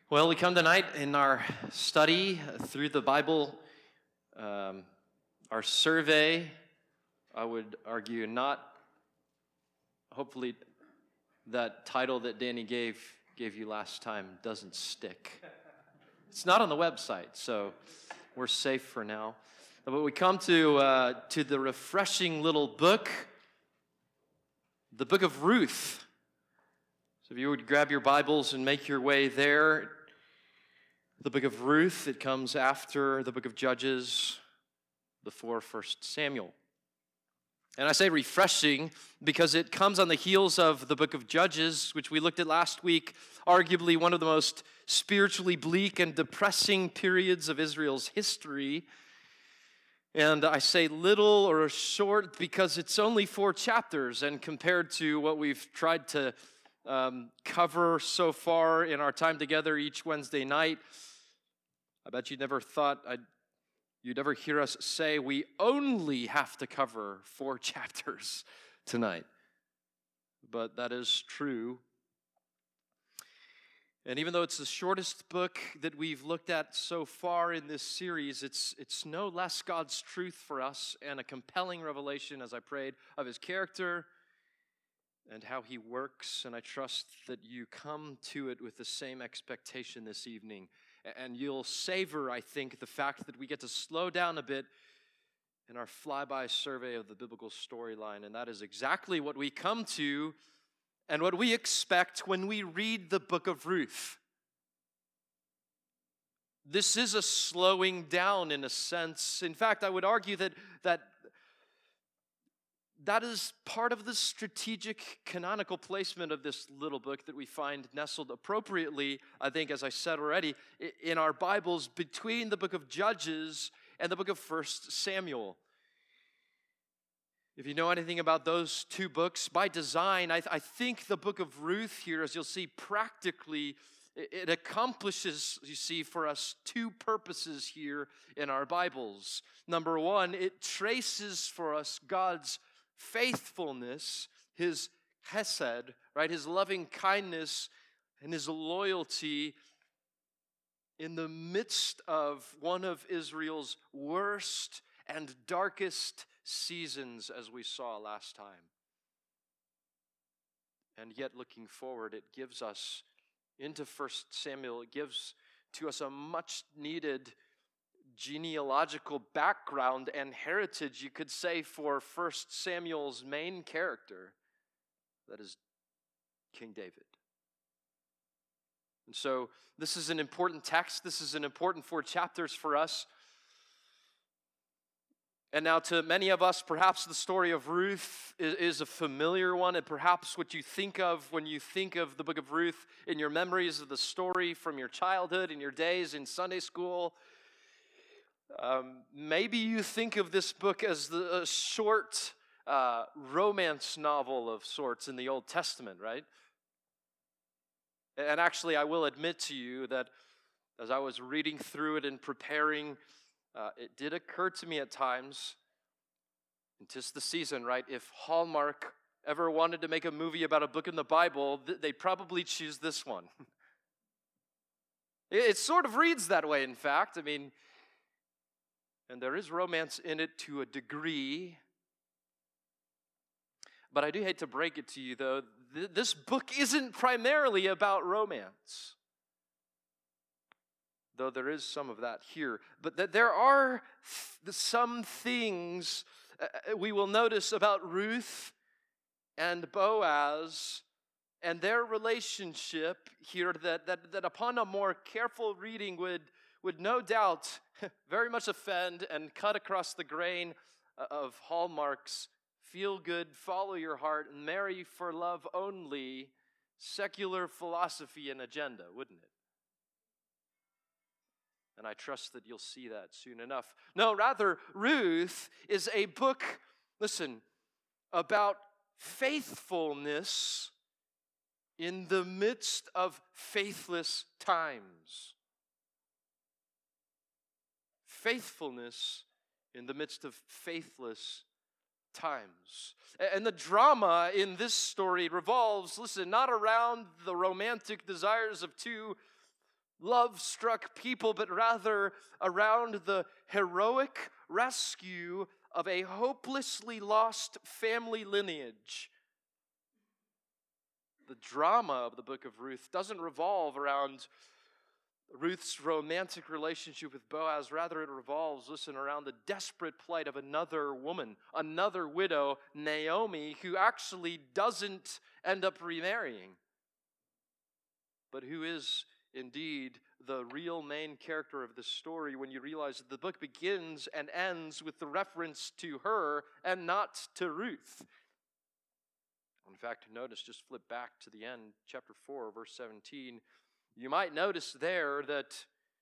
Well, we come tonight in our study through the Bible, our survey. I would argue not, hopefully, that title that Danny gave you last time doesn't stick. It's not on the website, so we're safe for now. But we come to the refreshing little book, the book of Ruth. So if you would grab your Bibles and make your way there. The book of Ruth, it comes after the book of Judges, before 1 Samuel. And I say refreshing because it comes on the heels of the book of Judges, which we looked at last week, arguably one of the most spiritually bleak and depressing periods of Israel's history. And I say little or short because it's only 4 chapters, and compared to what we've tried to cover so far in our time together each Wednesday night, I bet you never thought you'd ever hear us say we only have to cover 4 chapters tonight. But that is true. And even though it's the shortest book that we've looked at so far in this series, it's no less God's truth for us and a compelling revelation, as I prayed, of His character and how He works. And I trust that you come to it with the same expectation this evening. And you'll savor, I think, the fact that we get to slow down a bit in our flyby survey of the biblical storyline. And that is exactly what we come to and what we expect when we read the book of Ruth. This is a slowing down in a sense. In fact, I would argue that is part of the strategic canonical placement of this little book that we find nestled appropriately, I think, as I said already, in our Bibles between the book of Judges and the book of 1 Samuel. If you know anything about those 2 books, by design, I think the book of Ruth here, as you'll see practically, it accomplishes, you see, for us 2 purposes here in our Bibles. Number 1, it traces for us God's faithfulness, His chesed, right, His loving kindness and His loyalty in the midst of one of Israel's worst and darkest seasons, as we saw last time. And yet, looking forward, it gives us, into 1 Samuel, it gives to us a much-needed genealogical background and heritage, you could say, for 1 Samuel's main character, that is King David. And so this is an important text. This is an important 4 chapters for us. And now to many of us, perhaps the story of Ruth is a familiar one, and perhaps what you think of when you think of the book of Ruth in your memories of the story from your childhood, in your days in Sunday school. Maybe you think of this book as a short romance novel of sorts in the Old Testament, right? And actually, I will admit to you that as I was reading through it and preparing, it did occur to me at times, and 'tis the season, right? If Hallmark ever wanted to make a movie about a book in the Bible, they'd probably choose this one. It sort of reads that way, in fact. I mean, and there is romance in it to a degree. But I do hate to break it to you, though, this book isn't primarily about romance. Though there is some of that here. But there are some things we will notice about Ruth and Boaz and their relationship here that upon a more careful reading would no doubt very much offend and cut across the grain of Hallmark's feel-good, follow your heart, and marry for love only secular philosophy and agenda, wouldn't it? And I trust that you'll see that soon enough. No, rather, Ruth is a book, listen, about faithfulness in the midst of faithless times. Faithfulness in the midst of faithless times. And the drama in this story revolves, listen, not around the romantic desires of 2 love-struck people, but rather around the heroic rescue of a hopelessly lost family lineage. The drama of the book of Ruth doesn't revolve around Ruth's romantic relationship with Boaz. Rather, it revolves, listen, around the desperate plight of another woman, another widow, Naomi, who actually doesn't end up remarrying, but who is indeed the real main character of the story when you realize that the book begins and ends with the reference to her and not to Ruth. In fact, notice, just flip back to the end, chapter 4, verse 17. You might notice there that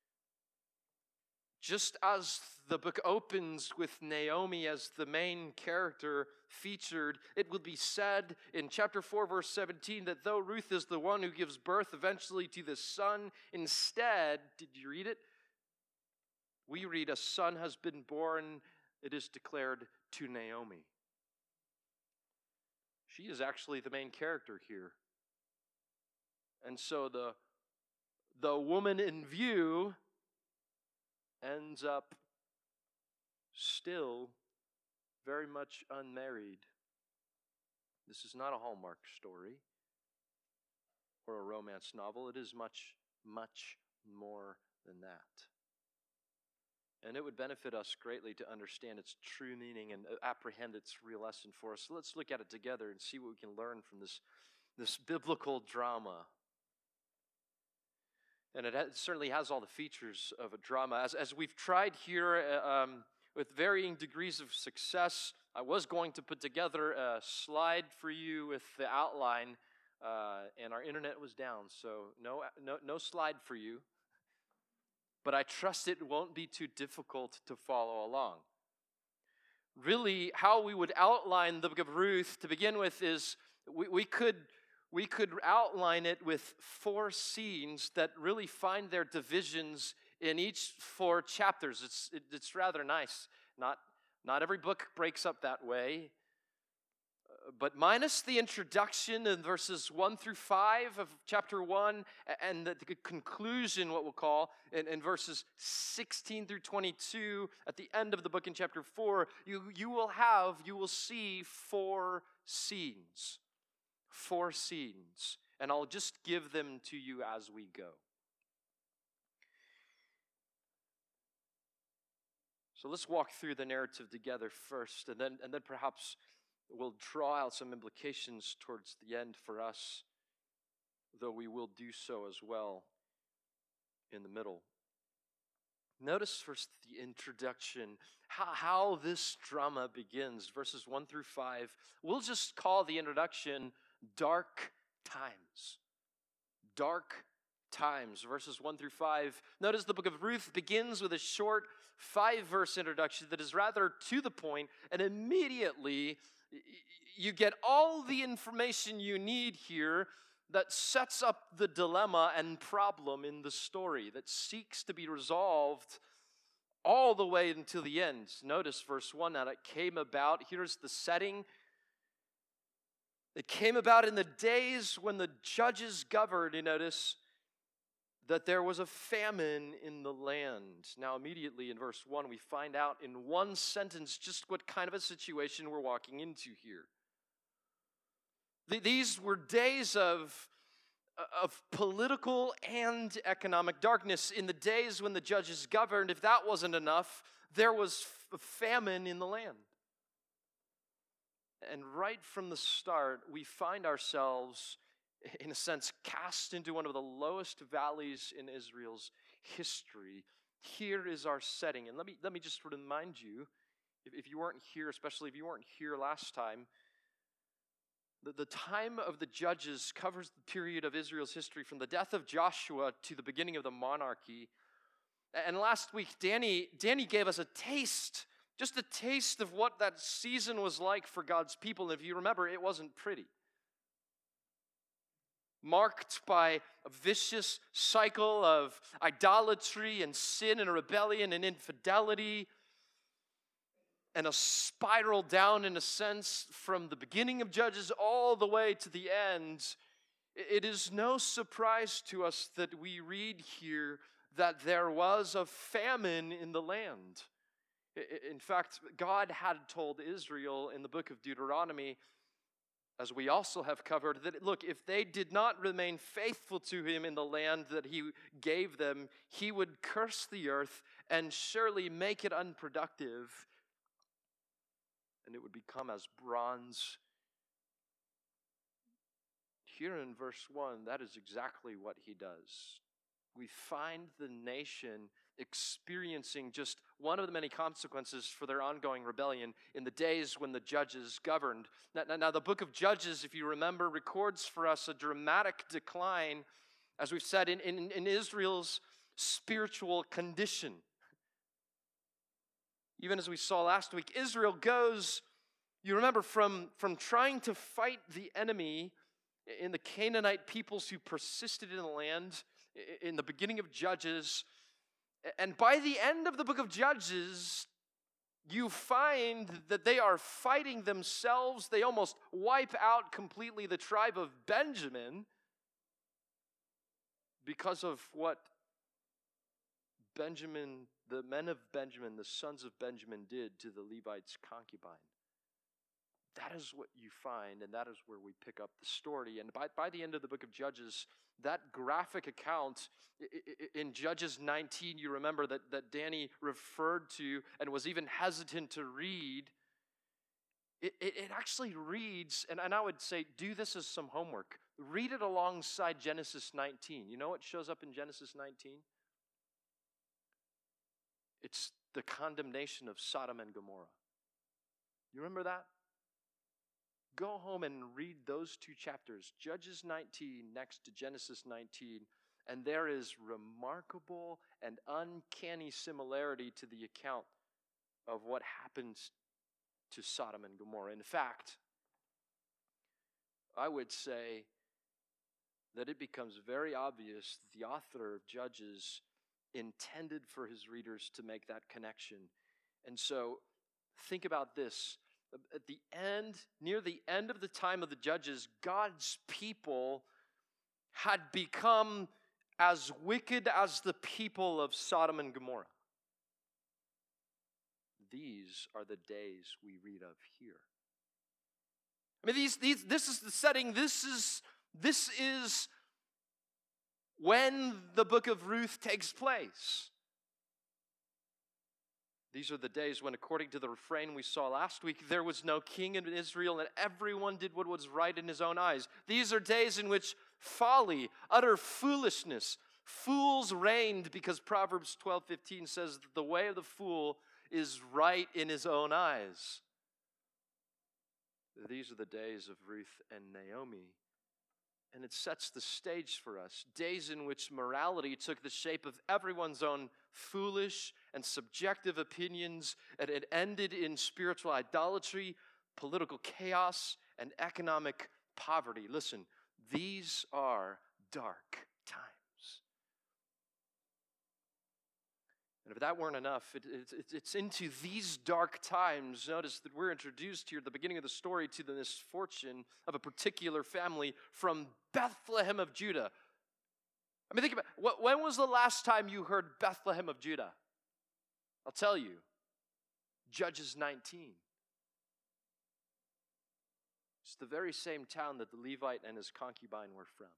just as the book opens with Naomi as the main character featured, it will be said in chapter 4, verse 17, that though Ruth is the one who gives birth eventually to the son, instead, did you read it? We read, a son has been born, it is declared, to Naomi. She is actually the main character here. And so the woman in view ends up still very much unmarried. This is not a Hallmark story or a romance novel. It is much, much more than that. And it would benefit us greatly to understand its true meaning and apprehend its real lesson for us. So let's look at it together and see what we can learn from this biblical drama. And it certainly has all the features of a drama. As we've tried here with varying degrees of success, I was going to put together a slide for you with the outline, and our internet was down, so no slide for you. But I trust it won't be too difficult to follow along. Really, how we would outline the book of Ruth to begin with is we could outline it with 4 scenes that really find their divisions in each 4 chapters. It's rather nice. Not every book breaks up that way. But minus the introduction in verses 1 through 5 of chapter 1 and the conclusion, what we'll call, in verses 16 through 22 at the end of the book in chapter 4, you will see 4 scenes. 4 scenes. And I'll just give them to you as we go. So let's walk through the narrative together first, and then perhaps we'll draw out some implications towards the end for us, though we will do so as well in the middle. Notice first the introduction, how this drama begins, verses 1 through 5. We'll just call the introduction Dark Times. Dark Times, verses 1 through 5. Notice the book of Ruth begins with a short 5-verse introduction that is rather to the point, and immediately you get all the information you need here that sets up the dilemma and problem in the story that seeks to be resolved all the way until the end. Notice verse 1, that it came about, here's the setting. It came about in the days when the judges governed, you notice, that there was a famine in the land. Now, immediately in verse 1, we find out in one sentence just what kind of a situation we're walking into here. These were days of political and economic darkness. In the days when the judges governed, if that wasn't enough, there was famine in the land. And right from the start, we find ourselves, in a sense, cast into one of the lowest valleys in Israel's history. Here is our setting. And let me just remind you, if you weren't here, especially if you weren't here last time, the time of the judges covers the period of Israel's history from the death of Joshua to the beginning of the monarchy. And last week, Danny gave us a taste, just a taste of what that season was like for God's people. And if you remember, it wasn't pretty. Marked by a vicious cycle of idolatry and sin and rebellion and infidelity, and a spiral down, in a sense, from the beginning of Judges all the way to the end. It is no surprise to us that we read here that there was a famine in the land. In fact, God had told Israel in the book of Deuteronomy, as we also have covered, that look, if they did not remain faithful to him in the land that he gave them, he would curse the earth and surely make it unproductive, and it would become as bronze. Here in verse 1, that is exactly what he does. We find the nation experiencing just one of the many consequences for their ongoing rebellion in the days when the judges governed. Now, the book of Judges, if you remember, records for us a dramatic decline, as we've said, in Israel's spiritual condition. Even as we saw last week, Israel goes, you remember, from trying to fight the enemy in the Canaanite peoples who persisted in the land in the beginning of Judges. And by the end of the book of Judges, you find that they are fighting themselves. They almost wipe out completely the tribe of Benjamin because of what Benjamin, the men of Benjamin, the sons of Benjamin did to the Levites' concubine. That is what you find, and that is where we pick up the story. And by the end of the book of Judges, that graphic account in Judges 19, you remember that Danny referred to and was even hesitant to read, it actually reads, and I would say do this as some homework. Read it alongside Genesis 19. You know what shows up in Genesis 19? It's the condemnation of Sodom and Gomorrah. You remember that? Go home and read those two chapters, Judges 19 next to Genesis 19, and there is remarkable and uncanny similarity to the account of what happens to Sodom and Gomorrah. In fact, I would say that it becomes very obvious that the author of Judges intended for his readers to make that connection. And so, think about this. At the end, near the end of the time of the Judges, God's people had become as wicked as the people of Sodom and Gomorrah. These are the days we read of here. I mean, this is the setting. This is when the book of Ruth takes place. These are the days when, according to the refrain we saw last week, there was no king in Israel and everyone did what was right in his own eyes. These are days in which folly, utter foolishness, fools reigned, because Proverbs 12:15 says that the way of the fool is right in his own eyes. These are the days of Ruth and Naomi. And it sets the stage for us. Days in which morality took the shape of everyone's own foolish and subjective opinions, and it ended in spiritual idolatry, political chaos, and economic poverty. Listen, these are dark times. And if that weren't enough, it's into these dark times. Notice that we're introduced here at the beginning of the story to the misfortune of a particular family from Bethlehem of Judah. I mean, think about it. When was the last time you heard Bethlehem of Judah? I'll tell you. Judges 19. It's the very same town that the Levite and his concubine were from.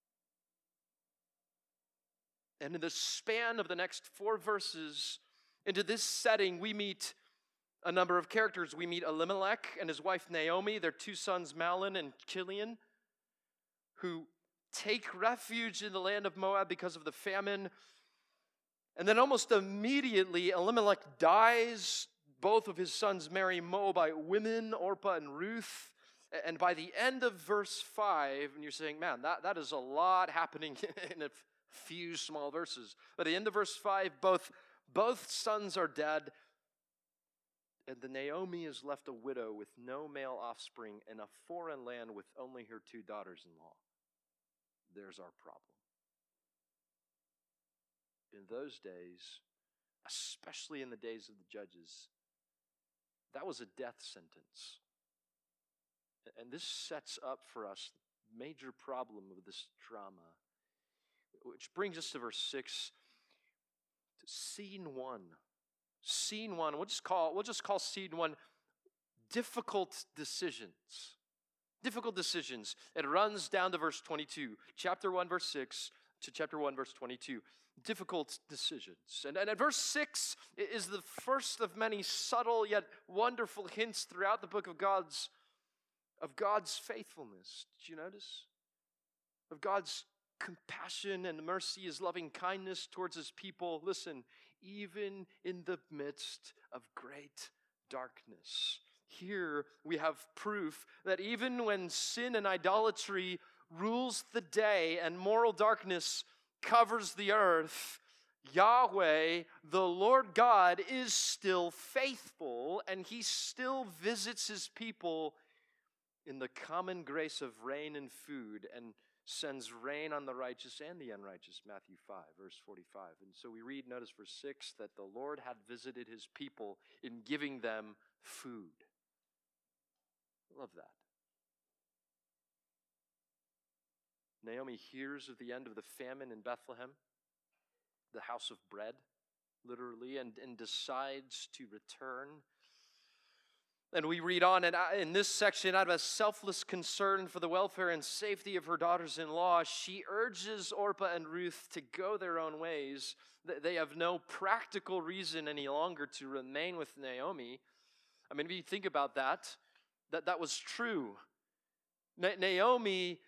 And in the span of the next 4 verses, into this setting, we meet a number of characters. We meet Elimelech and his wife Naomi, their 2 sons Mahlon and Chilion, who take refuge in the land of Moab because of the famine. And then almost immediately, Elimelech dies. Both of his sons marry Moabite women, Orpah and Ruth. And by the end of verse 5, and you're saying, man, that is a lot happening in a few small verses. But at the end of verse 5, both sons are dead, and the Naomi is left a widow with no male offspring in a foreign land with only her 2 daughters-in-law. There's our problem. In those days, especially in the days of the Judges, that was a death sentence. And this sets up for us major problem of this drama. Which brings us to verse 6, to scene 1. Scene 1, we'll just call scene 1 difficult decisions. Difficult decisions. It runs down to verse 22, chapter 1, verse 6 to chapter 1, verse 22. Difficult decisions. And at verse 6 is the first of many subtle yet wonderful hints throughout the book of God's faithfulness. Did you notice? Of God's compassion and mercy, his loving kindness towards his people. Listen, even in the midst of great darkness. Here we have proof that even when sin and idolatry rules the day and moral darkness covers the earth, Yahweh, the Lord God, is still faithful, and he still visits his people in the common grace of rain and food, and sends rain on the righteous and the unrighteous, Matthew 5, verse 45. And so we read, notice verse 6, that the Lord had visited his people in giving them food. I love that. Naomi hears of the end of the famine in Bethlehem, the house of bread, literally, and decides to return. And we read on, and in this section, out of a selfless concern for the welfare and safety of her daughters-in-law, she urges Orpah and Ruth to go their own ways. They have no practical reason any longer to remain with Naomi. I mean, if you think about that was true. Naomi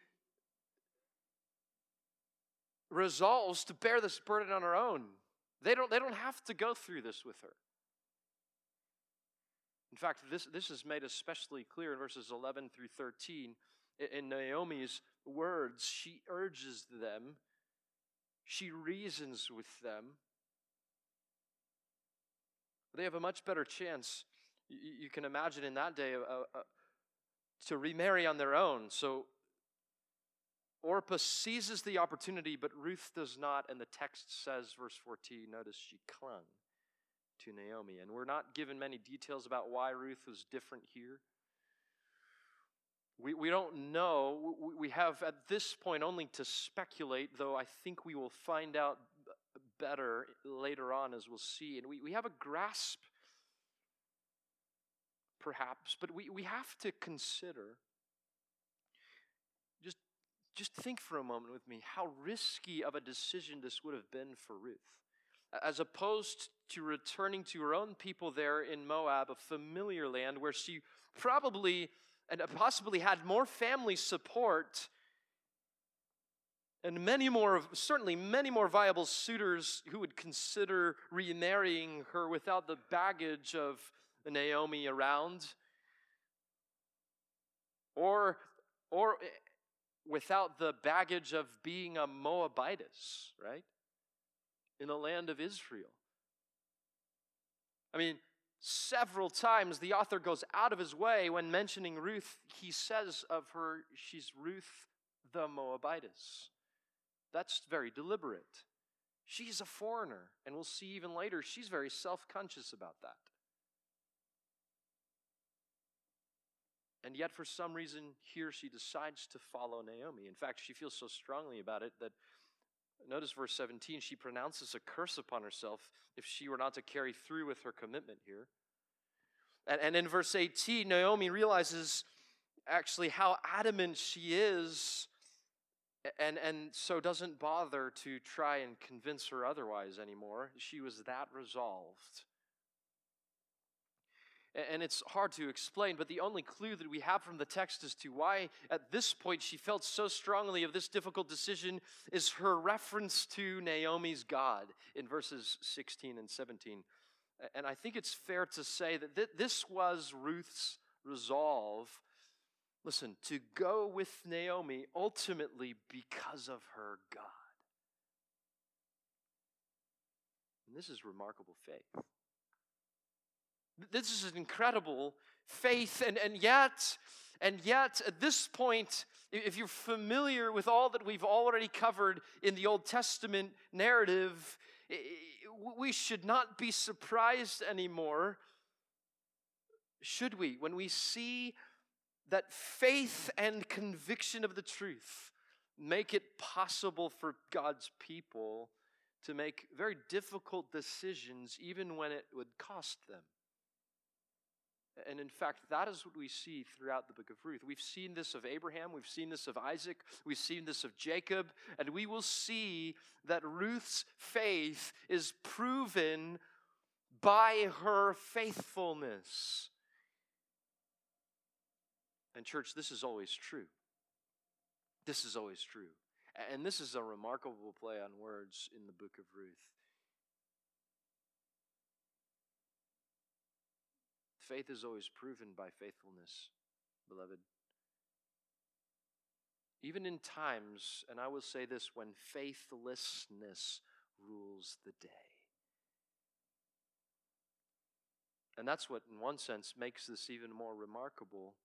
resolves to bear this burden on her own. They don't have to go through this with her. In fact, this is made especially clear in verses 11 through 13. In Naomi's words, she urges them, she reasons with them. They have a much better chance, you can imagine in that day, to remarry on their own. So Orpah seizes the opportunity, but Ruth does not, and the text says, verse 14, notice she clung to Naomi. And we're not given many details about why Ruth was different here. We don't know. We have at this point only to speculate, though I think we will find out better later on as we'll see. And we have a grasp, perhaps, but we have to consider, just think for a moment with me, how risky of a decision this would have been for Ruth. As opposed to returning to her own people there in Moab, a familiar land where she probably and possibly had more family support and certainly many more viable suitors who would consider remarrying her without the baggage of Naomi around, or without the baggage of being a Moabitess, right? In the land of Israel. I mean, several times the author goes out of his way when mentioning Ruth. He says of her, she's Ruth the Moabitess. That's very deliberate. She's a foreigner, and we'll see even later, she's very self-conscious about that. And yet, for some reason, here she decides to follow Naomi. In fact, she feels so strongly about it that, notice verse 17, she pronounces a curse upon herself if she were not to carry through with her commitment here. And in verse 18, Naomi realizes actually how adamant she is, and so doesn't bother to try and convince her otherwise anymore. She was that resolved. And it's hard to explain, but the only clue that we have from the text as to why at this point she felt so strongly of this difficult decision is her reference to Naomi's God in verses 16 and 17. And I think it's fair to say that this was Ruth's resolve, listen, to go with Naomi ultimately because of her God. And this is remarkable faith. This is an incredible faith, and yet, at this point, if you're familiar with all that we've already covered in the Old Testament narrative, we should not be surprised anymore, should we, when we see that faith and conviction of the truth make it possible for God's people to make very difficult decisions even when it would cost them. And in fact, that is what we see throughout the book of Ruth. We've seen this of Abraham, we've seen this of Isaac, we've seen this of Jacob, and we will see that Ruth's faith is proven by her faithfulness. And church, this is always true. This is always true. And this is a remarkable play on words in the book of Ruth. Faith is always proven by faithfulness, beloved. Even in times, and I will say this, when faithlessness rules the day. And that's what, in one sense, makes this even more remarkable.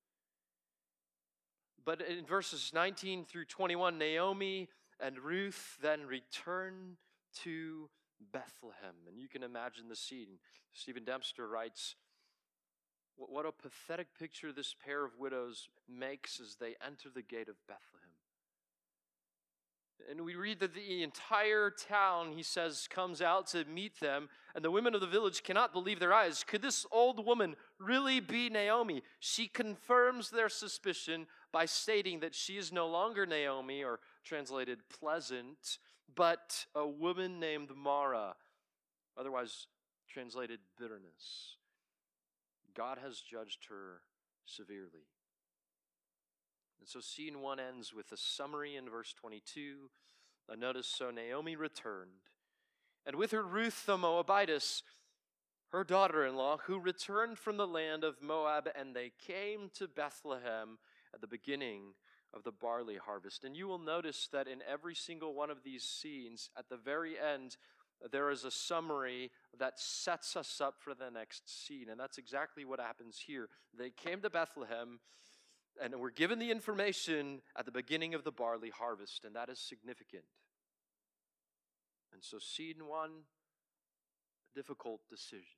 But in verses 19 through 21, Naomi and Ruth then return to Bethlehem. And you can imagine the scene. Stephen Dempster writes, what a pathetic picture this pair of widows makes as they enter the gate of Bethlehem. And we read that the entire town, he says, comes out to meet them, and the women of the village cannot believe their eyes. Could this old woman really be Naomi? She confirms their suspicion by stating that she is no longer Naomi, or translated pleasant, but a woman named Mara, otherwise translated bitterness. God has judged her severely. And so scene 1 ends with a summary in verse 22. Notice, so Naomi returned, and with her Ruth the Moabitess, her daughter-in-law, who returned from the land of Moab, and they came to Bethlehem at the beginning of the barley harvest. And you will notice that in every single one of these scenes, at the very end, there is a summary that sets us up for the next scene. And that's exactly what happens here. They came to Bethlehem and were given the information at the beginning of the barley harvest, and that is significant. And so scene 1, a difficult decision.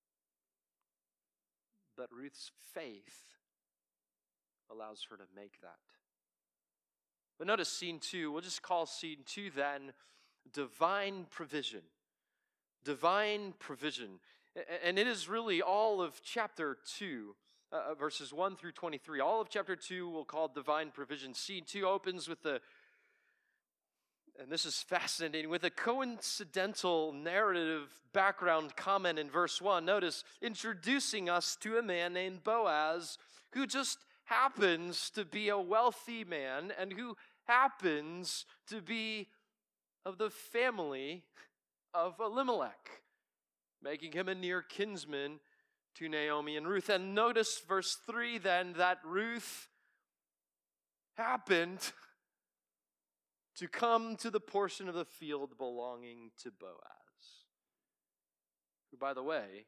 But Ruth's faith allows her to make that. But notice scene 2, we'll just call scene 2 then, divine provision. Divine provision. And it is really all of chapter 2, verses 1 through 23. All of chapter 2 we'll call divine provision. Scene 2 opens with and this is fascinating, with a coincidental narrative background comment in verse 1. Notice, introducing us to a man named Boaz, who just happens to be a wealthy man and who happens to be of the family of Elimelech, making him a near kinsman to Naomi and Ruth. And notice verse 3 then, that Ruth happened to come to the portion of the field belonging to Boaz, who, by the way,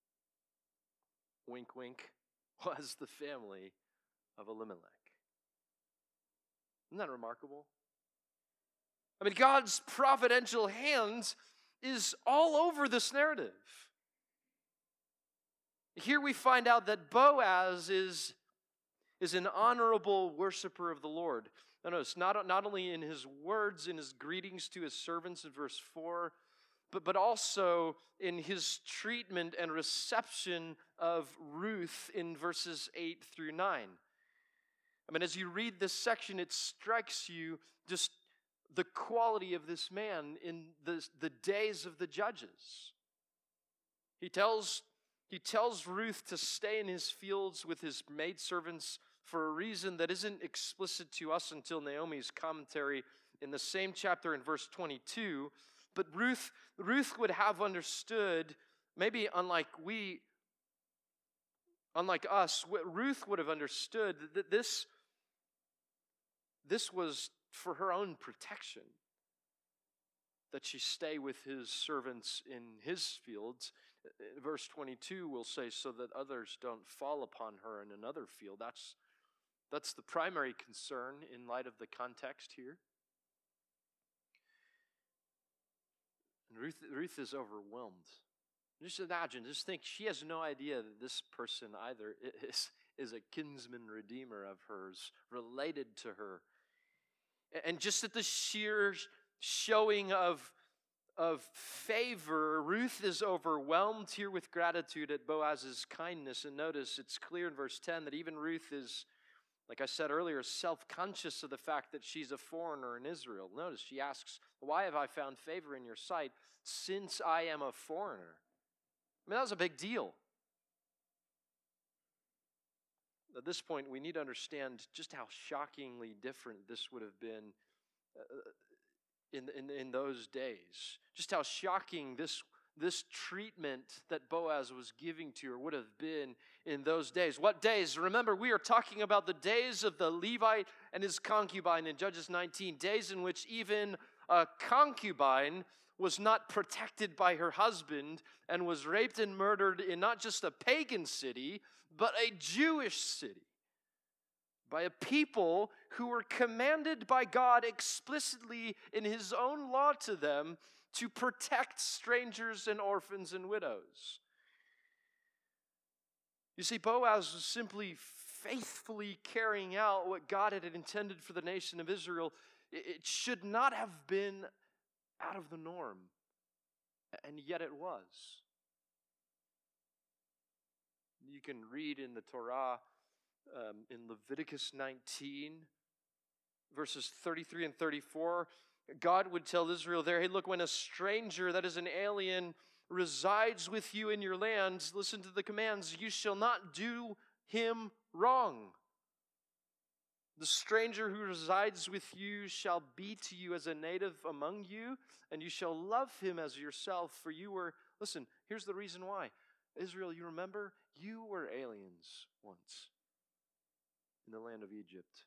wink wink, was the family of Elimelech. Isn't that remarkable? I mean, God's providential hand is all over this narrative. Here we find out that Boaz is an honorable worshiper of the Lord. Now notice, not only in his words, in his greetings to his servants in verse 4, but also in his treatment and reception of Ruth in verses 8 through 9. I mean, as you read this section, it strikes you just the quality of this man in the days of the judges. He tells Ruth to stay in his fields with his maidservants for a reason that isn't explicit to us until Naomi's commentary in the same chapter in verse 22. But Ruth would have understood, maybe unlike us, Ruth would have understood that this was for her own protection, that she stay with his servants in his fields. Verse 22 will say, so that others don't fall upon her in another field. That's the primary concern in light of the context here. And Ruth is overwhelmed. Just imagine, just think, she has no idea that this person either is a kinsman redeemer of hers, related to her. And just at the sheer showing of favor, Ruth is overwhelmed here with gratitude at Boaz's kindness. And notice it's clear in verse 10 that even Ruth is, like I said earlier, self-conscious of the fact that she's a foreigner in Israel. Notice she asks, "Why have I found favor in your sight since I am a foreigner?" I mean, that was a big deal. At this point, we need to understand just how shockingly different this would have been in those days. Just how shocking this treatment that Boaz was giving to her would have been in those days. What days? Remember, we are talking about the days of the Levite and his concubine in Judges 19, days in which even a concubine was not protected by her husband and was raped and murdered in not just a pagan city, but a Jewish city, by a people who were commanded by God explicitly in his own law to them to protect strangers and orphans and widows. You see, Boaz was simply faithfully carrying out what God had intended for the nation of Israel. It should not have been out of the norm, and yet it was. You can read in the Torah, in Leviticus 19, verses 33 and 34, God would tell Israel there, "Hey, look, when a stranger, that is an alien, resides with you in your lands, listen to the commands, you shall not do him wrong. The stranger who resides with you shall be to you as a native among you, and you shall love him as yourself, for you were," listen, here's the reason why. Israel, you remember, you were aliens once in the land of Egypt.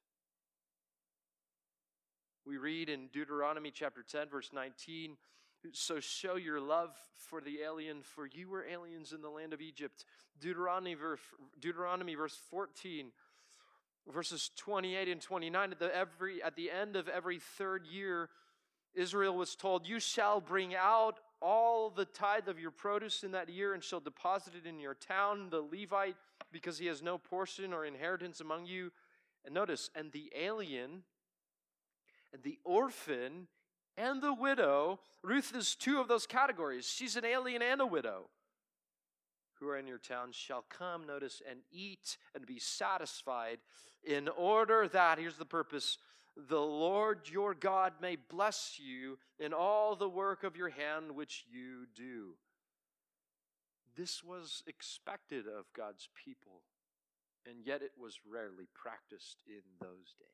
We read in Deuteronomy chapter 10, verse 19, "So show your love for the alien, for you were aliens in the land of Egypt." Deuteronomy verse 14, verses 28 and 29, at the end of every third year, Israel was told, "You shall bring out all the tithe of your produce in that year and shall deposit it in your town, the Levite, because he has no portion or inheritance among you." And notice, "And the alien and the orphan and the widow," Ruth is two of those categories. She's an alien and a widow, "who are in your town shall come," notice, "and eat and be satisfied, in order that," here's the purpose, "the Lord your God may bless you in all the work of your hand which you do." This was expected of God's people, and yet it was rarely practiced in those days.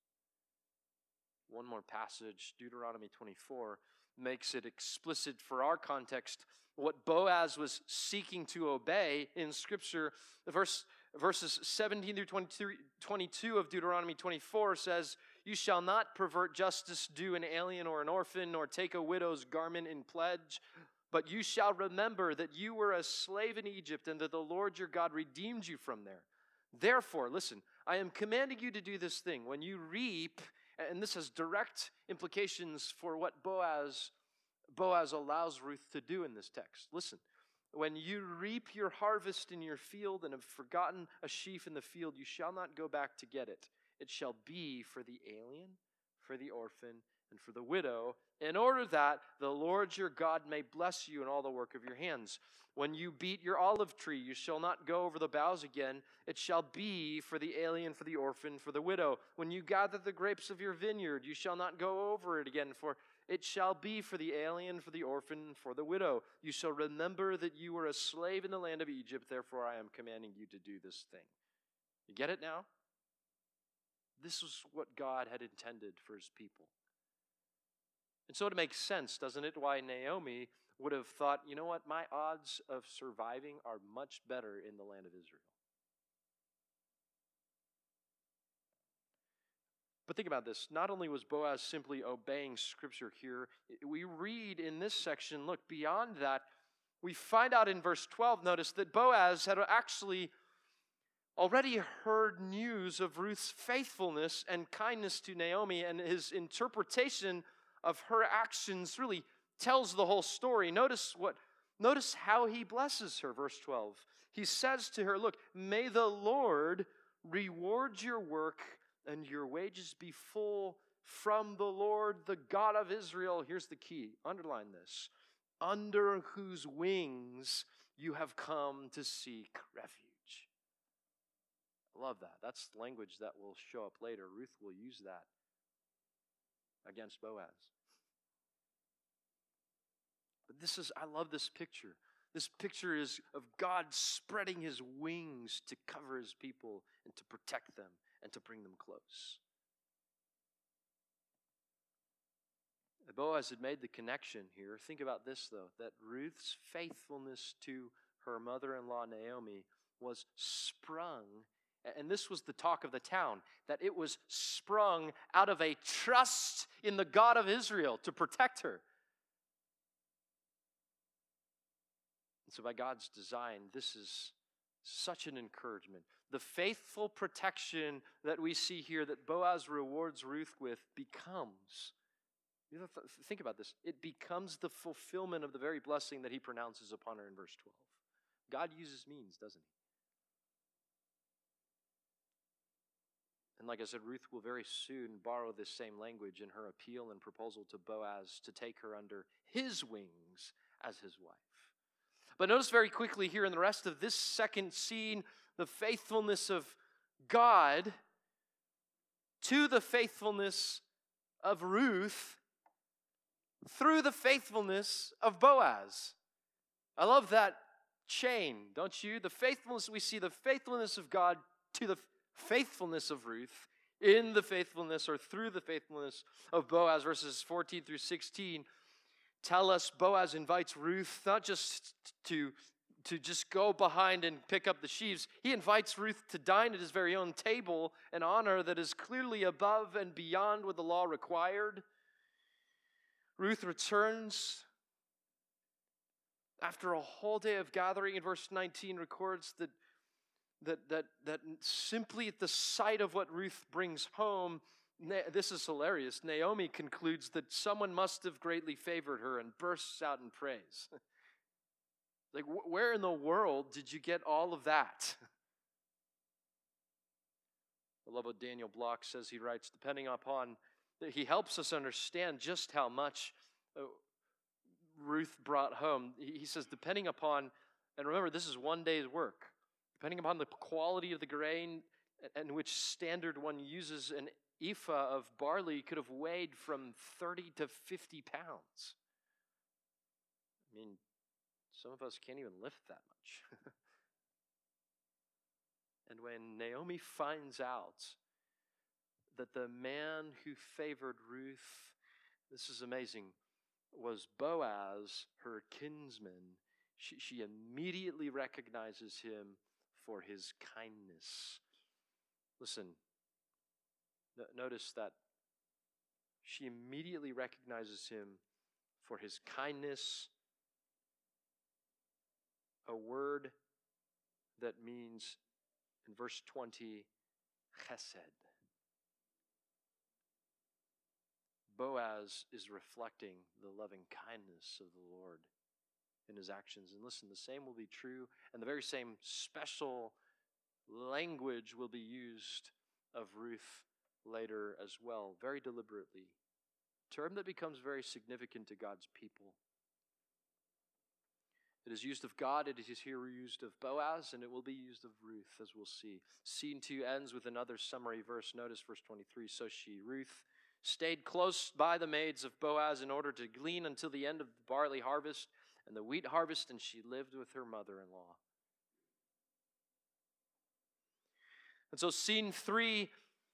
One more passage, Deuteronomy 24, makes it explicit for our context what Boaz was seeking to obey in Scripture. Verses 17 through 22 of Deuteronomy 24 says, "You shall not pervert justice due an alien or an orphan, nor take a widow's garment in pledge, but you shall remember that you were a slave in Egypt and that the Lord your God redeemed you from there. Therefore," listen, "I am commanding you to do this thing. When you reap," and this has direct implications for what Boaz allows Ruth to do in this text. Listen, "When you reap your harvest in your field and have forgotten a sheaf in the field, you shall not go back to get it. It shall be for the alien, for the orphan, and for the widow, in order that the Lord your God may bless you in all the work of your hands. When you beat your olive tree, you shall not go over the boughs again. It shall be for the alien, for the orphan, for the widow. When you gather the grapes of your vineyard, you shall not go over it again, for it shall be for the alien, for the orphan, for the widow. You shall remember that you were a slave in the land of Egypt, therefore I am commanding you to do this thing." You get it now? This was what God had intended for his people. And so it makes sense, doesn't it, why Naomi would have thought, you know what, my odds of surviving are much better in the land of Israel. But think about this. Not only was Boaz simply obeying Scripture here, we read in this section, look, beyond that, we find out in verse 12, notice that Boaz had actually already heard news of Ruth's faithfulness and kindness to Naomi, and his interpretation of her actions really tells the whole story. Notice what Notice how he blesses her, verse 12. He says to her, look, may the Lord reward your work and your wages be full from the Lord, the God of Israel. Here's the key. Underline this. Under whose wings you have come to seek refuge. I love that. That's language that will show up later. Ruth will use that against Boaz. But I love this picture. This picture is of God spreading his wings to cover his people and to protect them and to bring them close. Boaz had made the connection here. Think about this, though, that Ruth's faithfulness to her mother-in-law Naomi was sprung, and this was the talk of the town, that it was sprung out of a trust in the God of Israel to protect her. And so by God's design, this is such an encouragement. The faithful protection that we see here that Boaz rewards Ruth with becomes, think about this, it becomes the fulfillment of the very blessing that he pronounces upon her in verse 12. God uses means, doesn't he? And like I said, Ruth will very soon borrow this same language in her appeal and proposal to Boaz to take her under his wings as his wife. But notice very quickly here in the rest of this second scene, the faithfulness of God to the faithfulness of Ruth through the faithfulness of Boaz. I love that chain, don't you? The faithfulness, we see the faithfulness of God to the faithfulness of Ruth in the faithfulness or through the faithfulness of Boaz. Verses 14 through 16 tell us Boaz invites Ruth not just to just go behind and pick up the sheaves. He invites Ruth to dine at his very own table, an honor that is clearly above and beyond what the law required. Ruth returns after a whole day of gathering, and verse 19 records that simply at the sight of what Ruth brings home, this is hilarious. Naomi concludes that someone must have greatly favored her and bursts out in praise. Like, where in the world did you get all of that? I love what Daniel Block says. He writes, depending upon, he helps us understand just how much Ruth brought home. He says, depending upon, and remember, this is one day's work, depending upon the quality of the grain and which standard one uses, an ephah of barley could have weighed from 30 to 50 pounds. I mean, some of us can't even lift that much. And when Naomi finds out that the man who favored Ruth, this is amazing, was Boaz, her kinsman, she immediately recognizes him for his kindness. Listen, notice that she immediately recognizes him for his kindness, a word that means, in verse 20, chesed. Boaz is reflecting the loving kindness of the Lord in his actions. And listen, the same will be true, and the very same special language will be used of Ruth later as well, very deliberately. A term that becomes very significant to God's people. It is used of God, it is here used of Boaz, and it will be used of Ruth, as we'll see. Scene 2 ends with another summary verse. Notice verse 23. So she, Ruth, stayed close by the maids of Boaz in order to glean until the end of the barley harvest and the wheat harvest, and she lived with her mother-in-law. And so scene 3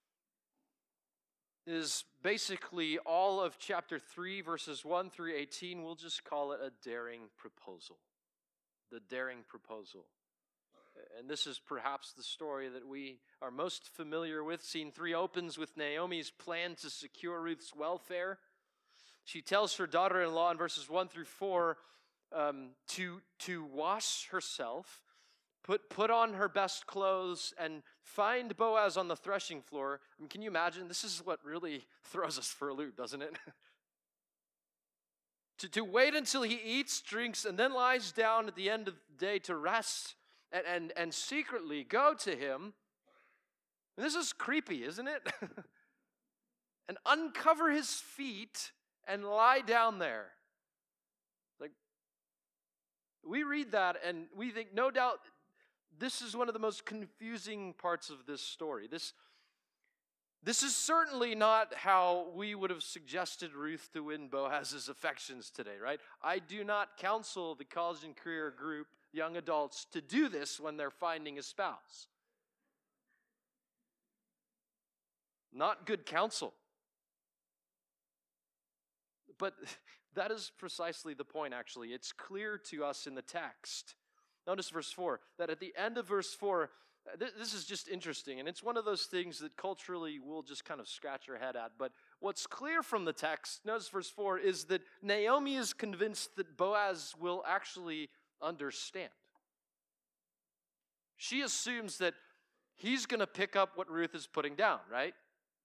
is basically all of chapter 3, verses 1 through 18. We'll just call it a daring proposal. The daring proposal. And this is perhaps the story that we are most familiar with. Scene 3 opens with Naomi's plan to secure Ruth's welfare. She tells her daughter-in-law in verses 1 through 4 to wash herself, put on her best clothes, and find Boaz on the threshing floor. I mean, can you imagine? This is what really throws us for a loop, doesn't it? to wait until he eats, drinks, and then lies down at the end of the day to rest and secretly go to him. And this is creepy, isn't it? And uncover his feet and lie down there. Like, we read that and we think, no doubt, this is one of the most confusing parts of this story. This is certainly not how we would have suggested Ruth to win Boaz's affections today, right? I do not counsel the college and career group, young adults, to do this when they're finding a spouse. Not good counsel. But that is precisely the point, actually. It's clear to us in the text. Notice verse 4, that at the end of verse 4, this is just interesting, and it's one of those things that culturally we'll just kind of scratch our head at. But what's clear from the text, notice verse 4, is that Naomi is convinced that Boaz will actually understand. She assumes that he's going to pick up what Ruth is putting down, right?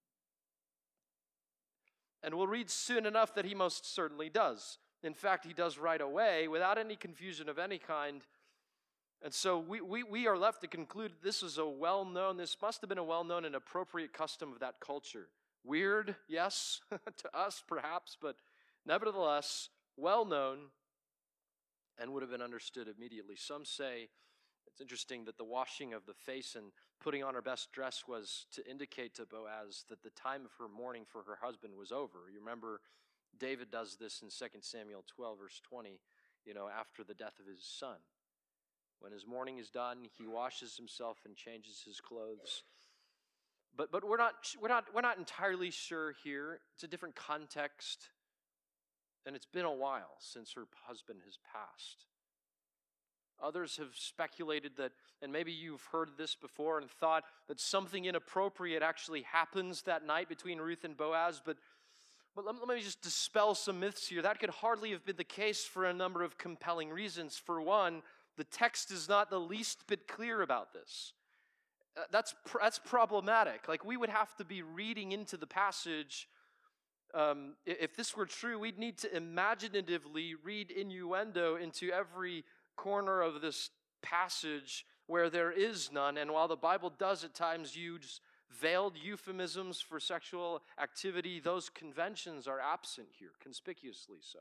And we'll read soon enough that he most certainly does. In fact, he does right away, without any confusion of any kind. And so we are left to conclude this must have been a well-known and appropriate custom of that culture. Weird, yes, to us perhaps, but nevertheless, well-known and would have been understood immediately. Some say it's interesting that the washing of the face and putting on her best dress was to indicate to Boaz that the time of her mourning for her husband was over. You remember David does this in 2 Samuel 12, verse 20, after the death of his son. When his mourning is done, he washes himself and changes his clothes. But we're not entirely sure here. It's a different context, and it's been a while since her husband has passed. Others have speculated that, and maybe you've heard this before and thought that something inappropriate actually happens that night between Ruth and Boaz, but let me just dispel some myths here. That could hardly have been the case for a number of compelling reasons. For one, the text is not the least bit clear about this. That's problematic. Like, we would have to be reading into the passage. If this were true, we'd need to imaginatively read innuendo into every corner of this passage where there is none. And while the Bible does at times use veiled euphemisms for sexual activity, those conventions are absent here, conspicuously so.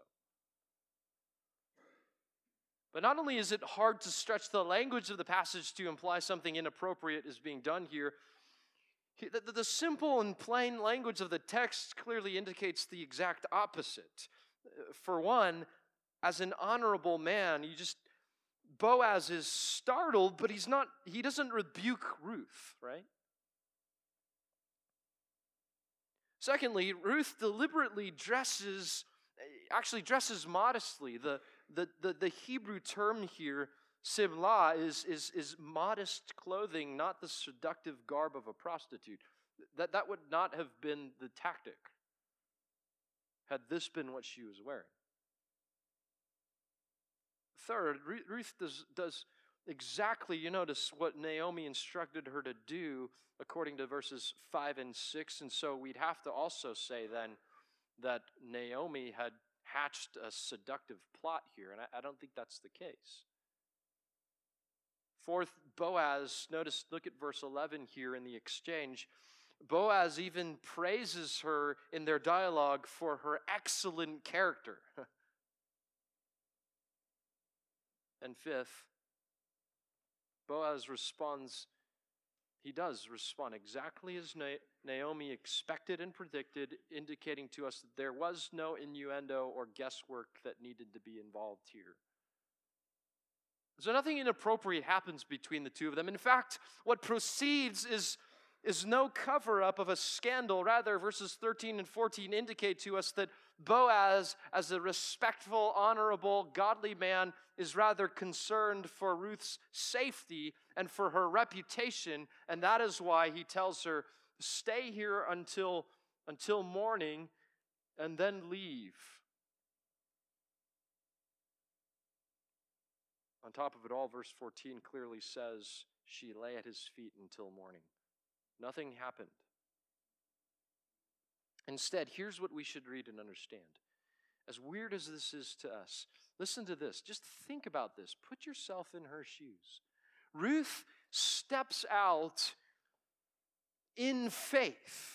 But not only is it hard to stretch the language of the passage to imply something inappropriate is being done here, the simple and plain language of the text clearly indicates the exact opposite. For one, as an honorable man, Boaz is startled, but he doesn't rebuke Ruth, right? Secondly, Ruth deliberately dresses modestly. The Hebrew term here, simlah, is modest clothing, not the seductive garb of a prostitute. That would not have been the tactic had this been what she was wearing. Third, Ruth does exactly, you notice, what Naomi instructed her to do according to verses 5 and 6. And so we'd have to also say then that Naomi had hatched a seductive plot here, and I don't think that's the case. Fourth, Boaz, look at verse 11 here in the exchange. Boaz even praises her in their dialogue for her excellent character. And fifth, Boaz does respond exactly as Naomi expected and predicted, indicating to us that there was no innuendo or guesswork that needed to be involved here. So nothing inappropriate happens between the two of them. In fact, what proceeds is no cover-up of a scandal. Rather, verses 13 and 14 indicate to us that Boaz, as a respectful, honorable, godly man, is rather concerned for Ruth's safety and for her reputation, and that is why he tells her, stay here until morning and then leave. On top of it all, verse 14 clearly says she lay at his feet until morning. Nothing happened. Instead, here's what we should read and understand. As weird as this is to us, listen to this. Just think about this. Put yourself in her shoes. Ruth steps out in faith.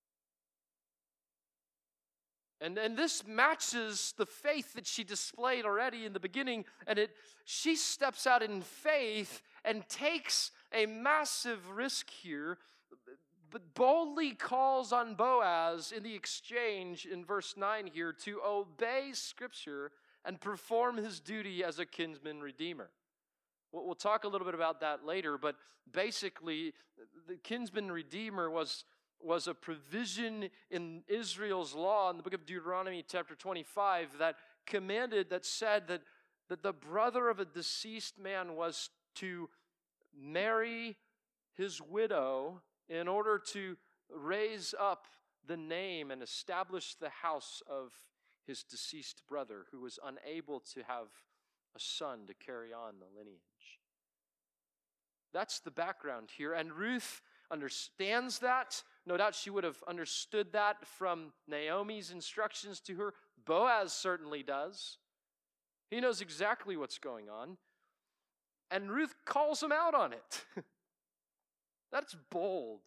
And this matches the faith that she displayed already in the beginning. And she steps out in faith and takes a massive risk here, but boldly calls on Boaz in the exchange in verse 9 here to obey Scripture and perform his duty as a kinsman redeemer. We'll talk a little bit about that later, but basically the kinsman redeemer was a provision in Israel's law in the book of Deuteronomy chapter 25 that said that the brother of a deceased man was to marry his widow in order to raise up the name and establish the house of his deceased brother who was unable to have a son to carry on the lineage. That's the background here, and Ruth understands that. No doubt she would have understood that from Naomi's instructions to her. Boaz certainly does. He knows exactly what's going on. And Ruth calls him out on it. That's bold.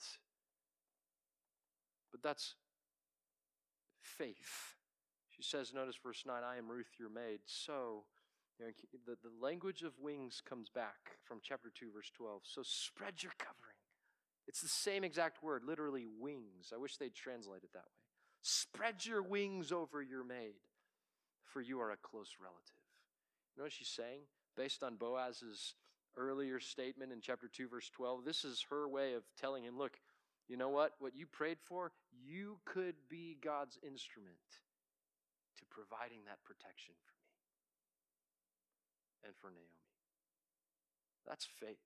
But that's faith. She says, notice verse 9, I am Ruth, your maid. So, the language of wings comes back from chapter 2, verse 12. So spread your covering. It's the same exact word, literally wings. I wish they'd translate it that way. Spread your wings over your maid, for you are a close relative. You know what she's saying? Based on Boaz's earlier statement in chapter 2, verse 12, this is her way of telling him, look, you know what? What you prayed for, you could be God's instrument to providing that protection for me and for Naomi. That's faith.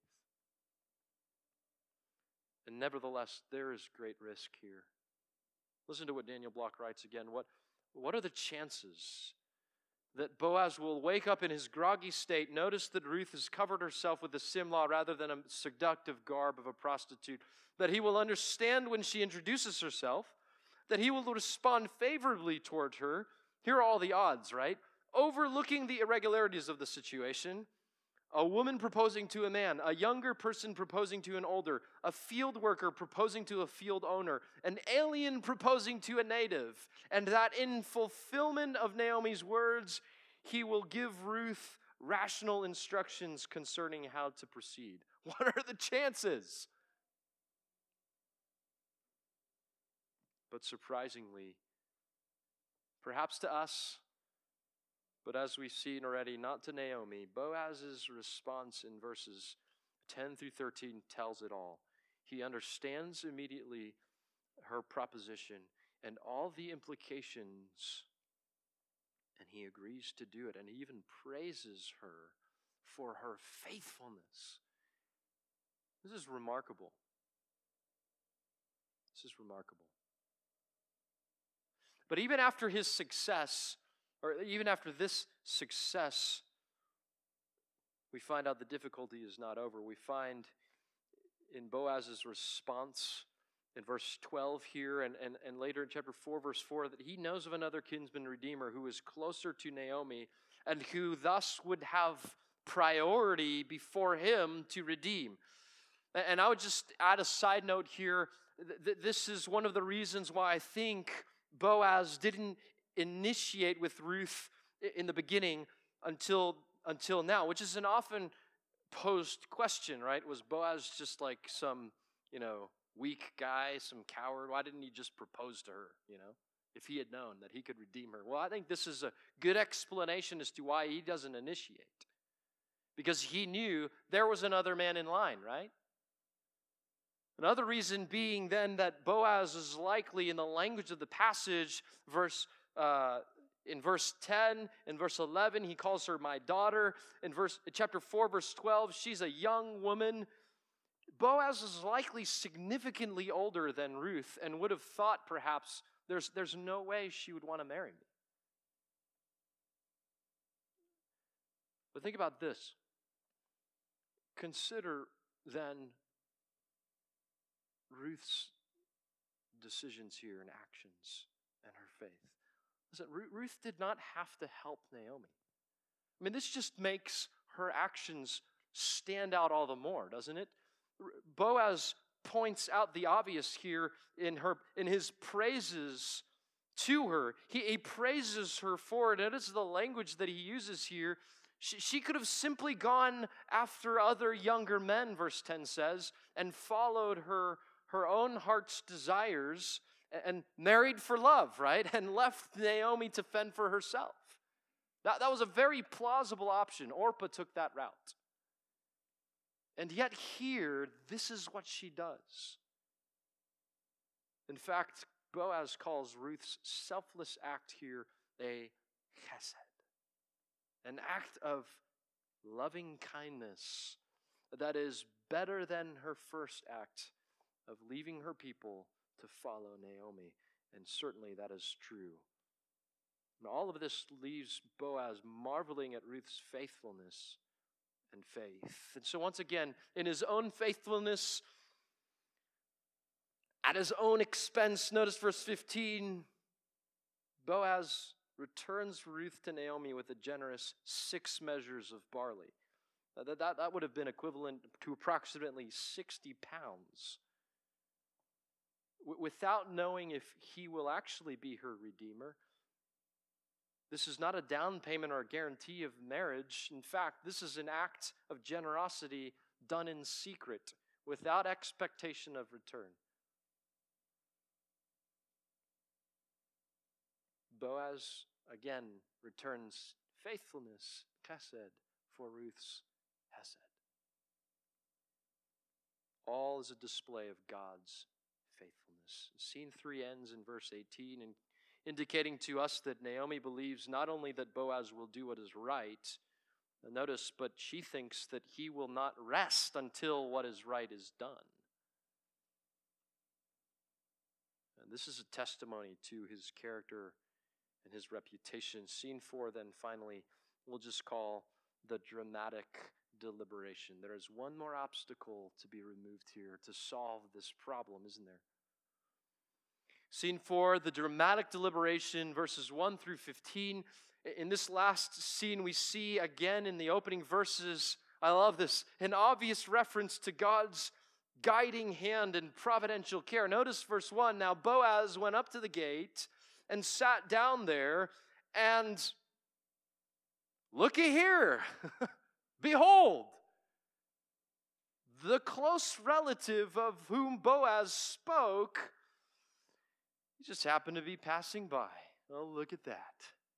And nevertheless, there is great risk here. Listen to what Daniel Block writes again. What are the chances that Boaz will wake up in his groggy state, notice that Ruth has covered herself with the simlah rather than a seductive garb of a prostitute, that he will understand when she introduces herself, that he will respond favorably toward her? Here are all the odds, right? Overlooking the irregularities of the situation, a woman proposing to a man, a younger person proposing to an older, a field worker proposing to a field owner, an alien proposing to a native, and that in fulfillment of Naomi's words, he will give Ruth rational instructions concerning how to proceed. What are the chances? But surprisingly, perhaps to us, but as we've seen already, not to Naomi, Boaz's response in verses 10 through 13 tells it all. He understands immediately her proposition and all the implications, and he agrees to do it, and he even praises her for her faithfulness. This is remarkable. This is remarkable. But even after his success, or even after this success, we find out the difficulty is not over. We find in Boaz's response in verse 12 here and later in chapter 4, verse 4, that he knows of another kinsman redeemer who is closer to Naomi and who thus would have priority before him to redeem. And I would just add a side note here. This is one of the reasons why I think Boaz didn't initiate with Ruth in the beginning until now, which is an often posed question, right? Was Boaz just like some, weak guy, some coward? Why didn't he just propose to her, if he had known that he could redeem her? Well, I think this is a good explanation as to why he doesn't initiate. Because he knew there was another man in line, right? Another reason being then that Boaz is likely, in the language of the passage, in verse 10, in verse 11, he calls her my daughter. In chapter 4, verse 12, she's a young woman. Boaz is likely significantly older than Ruth and would have thought perhaps there's no way she would want to marry me. But think about this. Consider then Ruth's decisions here and actions and her faith. Listen, Ruth did not have to help Naomi. I mean, this just makes her actions stand out all the more, doesn't it? Boaz points out the obvious here in his praises to her. He praises her for it. Notice the language that he uses here. She could have simply gone after other younger men, verse 10 says, and followed her own heart's desires and married for love, right? And left Naomi to fend for herself. That was a very plausible option. Orpah took that route. And yet here, this is what she does. In fact, Boaz calls Ruth's selfless act here a chesed, an act of loving kindness that is better than her first act of leaving her people to follow Naomi. And certainly that is true. And all of this leaves Boaz marveling at Ruth's faithfulness and faith. And so once again, in his own faithfulness, at his own expense, notice verse 15, Boaz returns Ruth to Naomi with a generous 6 measures of barley. That would have been equivalent to approximately 60 pounds. Without knowing if he will actually be her redeemer, this is not a down payment or a guarantee of marriage. In fact, this is an act of generosity done in secret, without expectation of return. Boaz, again, returns faithfulness, chesed, for Ruth's hesed. All is a display of God's faithfulness. Scene 3 ends in verse 18, and indicating to us that Naomi believes not only that Boaz will do what is right, notice, but she thinks that he will not rest until what is right is done. And this is a testimony to his character and his reputation. Scene 4, then finally, we'll just call the dramatic deliberation. There is one more obstacle to be removed here to solve this problem, isn't there? Scene 4, the dramatic deliberation, verses 1 through 15. In this last scene, we see again in the opening verses, I love this, an obvious reference to God's guiding hand and providential care. Notice verse 1, now Boaz went up to the gate and sat down there, and looky here, behold, the close relative of whom Boaz spoke, he just happened to be passing by. Oh, look at that.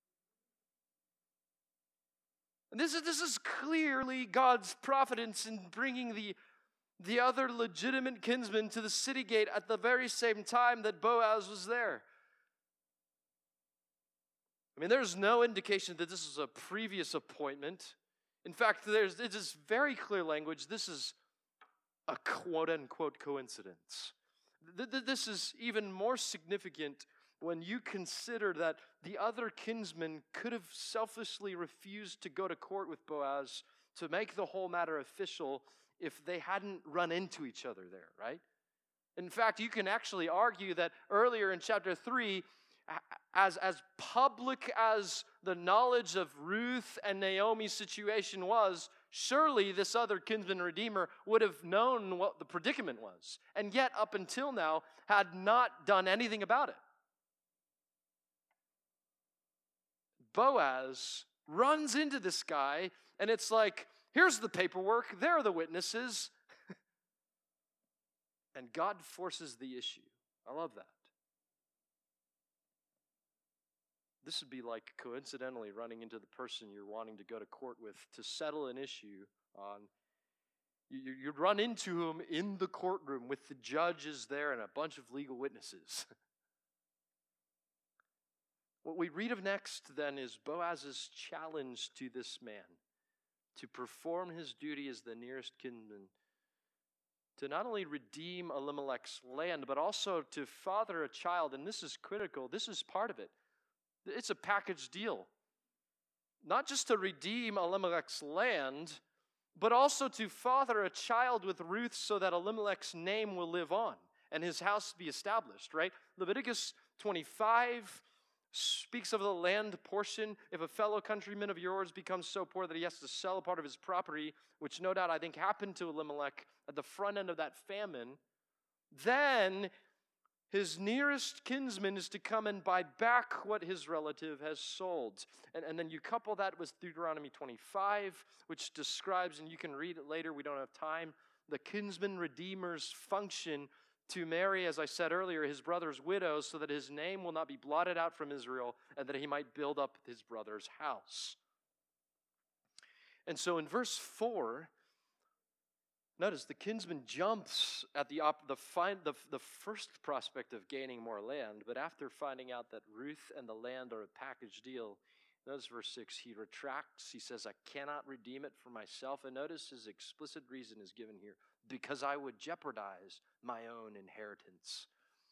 And this is clearly God's providence in bringing the other legitimate kinsman to the city gate at the very same time that Boaz was there. I mean, there's no indication that this is a previous appointment. In fact, it is very clear language. This is a quote-unquote coincidence. This is even more significant when you consider that the other kinsman could have selfishly refused to go to court with Boaz to make the whole matter official if they hadn't run into each other there, right? In fact, you can actually argue that earlier in chapter 3, as public as the knowledge of Ruth and Naomi's situation was, surely this other kinsman redeemer would have known what the predicament was, and yet up until now had not done anything about it. Boaz runs into this guy, and it's like, here's the paperwork, there are the witnesses, and God forces the issue. I love that. This would be like coincidentally running into the person you're wanting to go to court with to settle an issue on. You'd run into him in the courtroom with the judges there and a bunch of legal witnesses. What we read of next then is Boaz's challenge to this man to perform his duty as the nearest kinsman, to not only redeem Elimelech's land, but also to father a child. And this is critical. This is part of it. It's a package deal. Not just to redeem Elimelech's land, but also to father a child with Ruth so that Elimelech's name will live on and his house be established, right? Leviticus 25 speaks of the land portion. If a fellow countryman of yours becomes so poor that he has to sell a part of his property, which no doubt I think happened to Elimelech at the front end of that famine, then his nearest kinsman is to come and buy back what his relative has sold. And then you couple that with Deuteronomy 25, which describes, and you can read it later, we don't have time, the kinsman redeemer's function to marry, as I said earlier, his brother's widows so that his name will not be blotted out from Israel and that he might build up his brother's house. And so in verse 4, notice the kinsman jumps at the first prospect of gaining more land, but after finding out that Ruth and the land are a package deal, notice verse 6, he retracts. He says, I cannot redeem it for myself. And notice his explicit reason is given here, because I would jeopardize my own inheritance.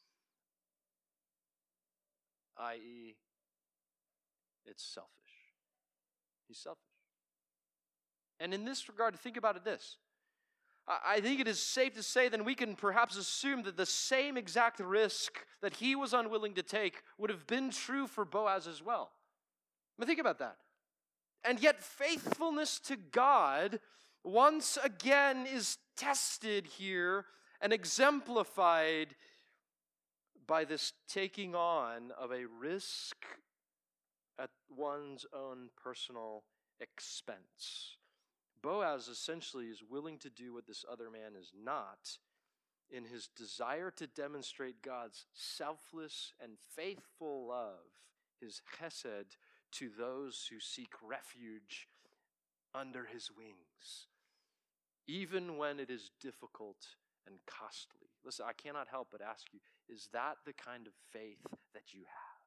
I.e., it's selfish. He's selfish. And in this regard, think about it this. I think it is safe to say then we can perhaps assume that the same exact risk that he was unwilling to take would have been true for Boaz as well. I mean, think about that. And yet faithfulness to God once again is tested here and exemplified by this taking on of a risk at one's own personal expense. Boaz essentially is willing to do what this other man is not in his desire to demonstrate God's selfless and faithful love, his chesed, to those who seek refuge under his wings, even when it is difficult and costly. Listen, I cannot help but ask you, is that the kind of faith that you have?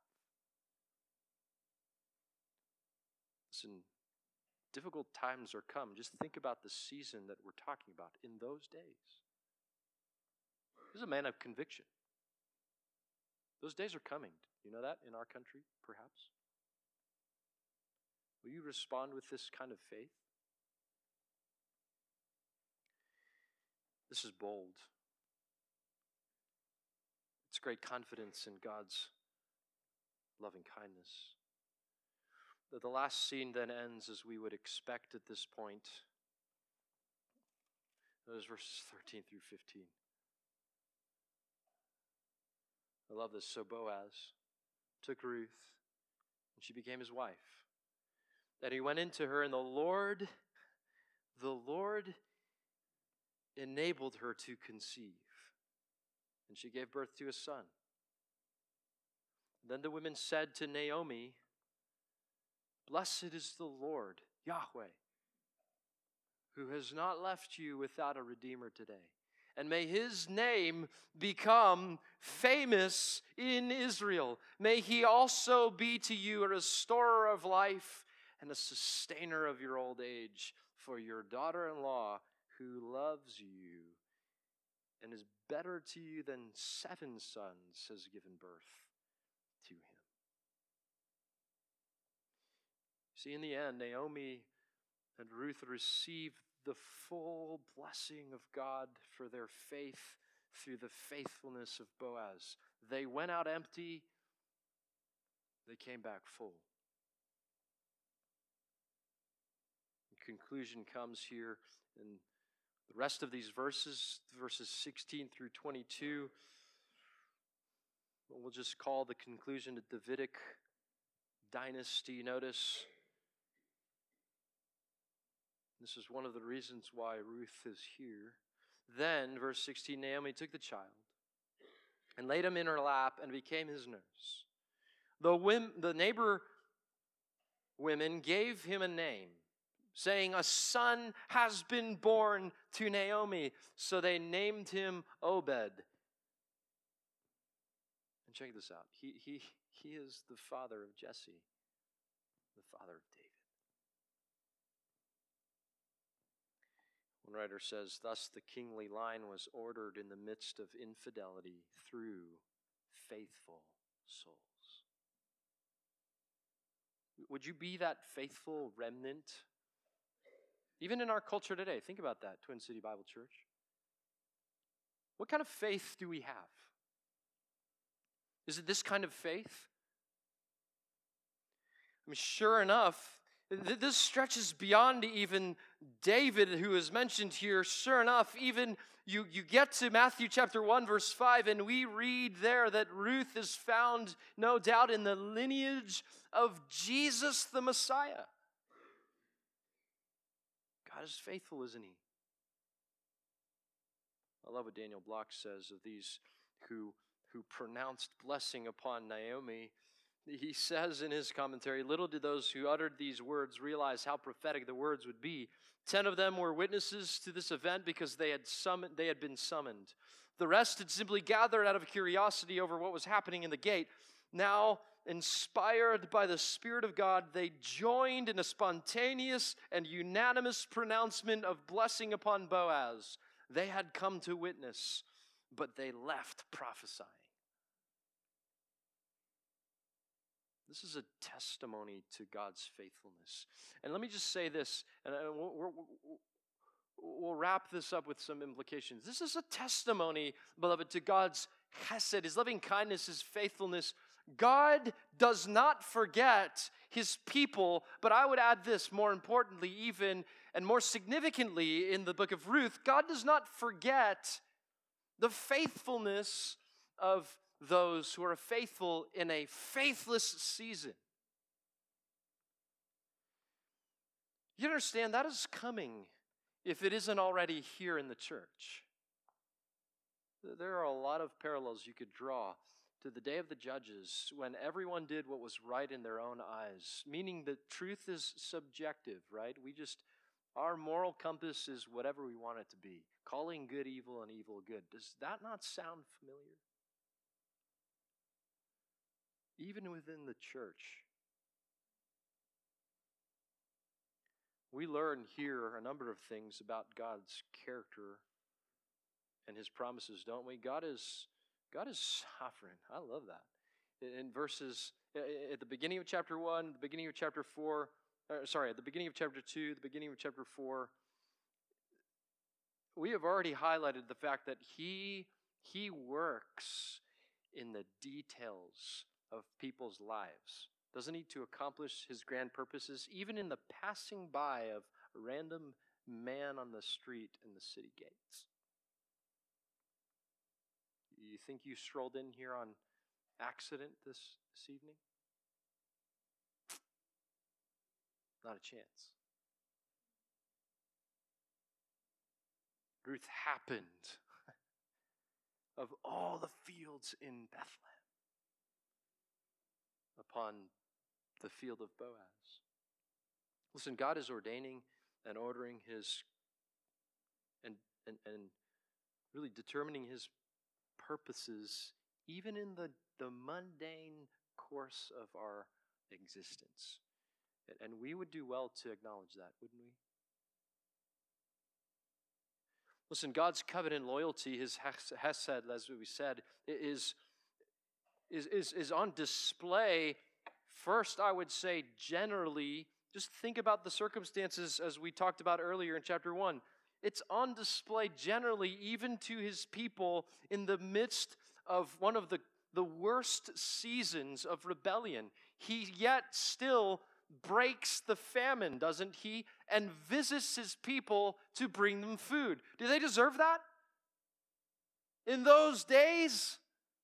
Listen, difficult times are come. Just think about the season that we're talking about in those days. This is a man of conviction. Those days are coming. You know that in our country, perhaps? Will you respond with this kind of faith? This is bold. It's great confidence in God's loving kindness. The last scene then ends as we would expect at this point. Those verses 13 through 15. I love this. So Boaz took Ruth, and she became his wife. Then he went into her, and the Lord enabled her to conceive. And she gave birth to a son. Then the women said to Naomi, Blessed is the Lord, Yahweh, who has not left you without a redeemer today. And may his name become famous in Israel. May he also be to you a restorer of life and a sustainer of your old age. For your daughter-in-law, who loves you and is better to you than 7 sons, has given birth to him. See, in the end, Naomi and Ruth received the full blessing of God for their faith through the faithfulness of Boaz. They went out empty, they came back full. The conclusion comes here in the rest of these verses 16 through 22. We'll just call the conclusion the Davidic dynasty. Notice, this is one of the reasons why Ruth is here. Then, verse 16, Naomi took the child and laid him in her lap and became his nurse. The neighbor women gave him a name, saying, a son has been born to Naomi. So they named him Obed. And check this out. He is the father of Jesse, the father of David. One writer says, thus the kingly line was ordered in the midst of infidelity through faithful souls. Would you be that faithful remnant? Even in our culture today, think about that, Twin City Bible Church. What kind of faith do we have? Is it this kind of faith? I mean, sure enough, this stretches beyond even David, who is mentioned here. Sure enough, even you get to Matthew chapter 1, verse 5, and we read there that Ruth is found, no doubt, in the lineage of Jesus the Messiah. God is faithful, isn't he? I love what Daniel Block says of these who pronounced blessing upon Naomi. He says in his commentary, little did those who uttered these words realize how prophetic the words would be. 10 of them were witnesses to this event because they had been summoned. The rest had simply gathered out of curiosity over what was happening in the gate. Now, inspired by the Spirit of God, they joined in a spontaneous and unanimous pronouncement of blessing upon Boaz. They had come to witness, but they left prophesying. This is a testimony to God's faithfulness. And let me just say this, and we'll wrap this up with some implications. This is a testimony, beloved, to God's chesed, his loving kindness, his faithfulness. God does not forget his people, but I would add this more importantly, even and more significantly in the book of Ruth, God does not forget the faithfulness of those who are faithful in a faithless season. You understand that is coming if it isn't already here in the church. There are a lot of parallels you could draw to the day of the judges when everyone did what was right in their own eyes, meaning that truth is subjective, right? Our moral compass is whatever we want it to be, calling good evil and evil good. Does that not sound familiar? Even within the church, we learn here a number of things about God's character and his promises, don't we? God is sovereign. I love that. In verses, at the beginning of chapter 1, the beginning of chapter 4, at the beginning of chapter 2, the beginning of chapter 4, we have already highlighted the fact that he works in the details of people's lives. Doesn't he, to accomplish his grand purposes, even in the passing by of a random man on the street in the city gates? You think you strolled in here on accident this evening? Not a chance. Ruth happened of all the fields in Bethlehem upon the field of Boaz. Listen, God is ordaining and ordering his and really determining his purposes even in the mundane course of our existence. And we would do well to acknowledge that, wouldn't we? Listen, God's covenant loyalty, his hesed, as we said, is on display. First, I would say generally, just think about the circumstances as we talked about earlier in chapter 1. It's on display generally even to his people in the midst of one of the worst seasons of rebellion. He yet still breaks the famine, doesn't he? And visits his people to bring them food. Do they deserve that? In those days?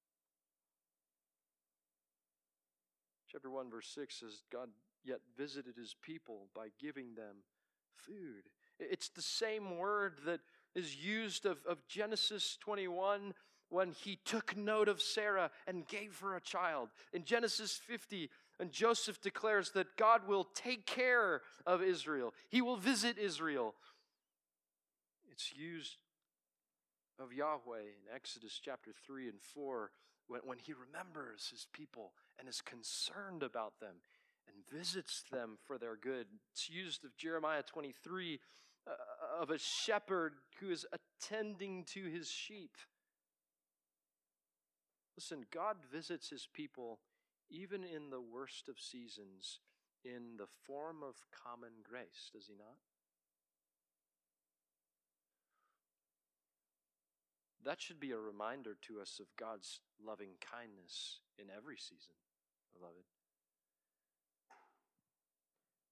Chapter 1, verse 6 says, God yet visited his people by giving them food. It's the same word that is used of Genesis 21 when he took note of Sarah and gave her a child. In Genesis 50, and Joseph declares that God will take care of Israel. He will visit Israel. It's used of Yahweh in Exodus chapter 3 and 4 when he remembers his people and is concerned about them and visits them for their good. It's used of Jeremiah 23 of a shepherd who is attending to his sheep. Listen, God visits his people even in the worst of seasons in the form of common grace, does he not? That should be a reminder to us of God's loving kindness in every season, beloved.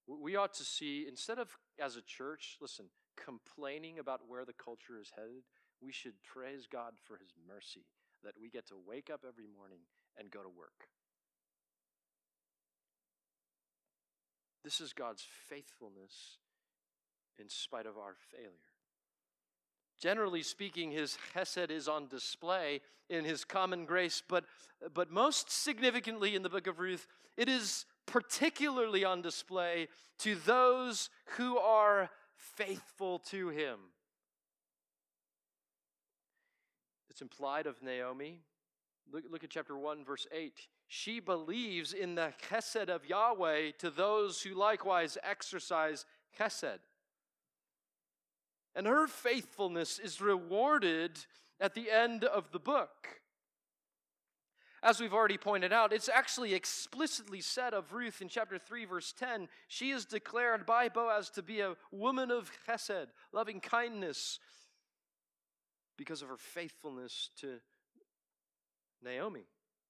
We ought to see, instead of, as a church, listen, complaining about where the culture is headed, we should praise God for his mercy, that we get to wake up every morning and go to work. This is God's faithfulness in spite of our failure. Generally speaking, his chesed is on display in his common grace, but most significantly in the book of Ruth, it is particularly on display to those who are faithful to him. It's implied of Naomi. Look at chapter 1, verse 8. She believes in the chesed of Yahweh to those who likewise exercise chesed. And her faithfulness is rewarded at the end of the book. As we've already pointed out, it's actually explicitly said of Ruth in chapter 3, verse 10, she is declared by Boaz to be a woman of chesed, loving kindness, because of her faithfulness to Naomi.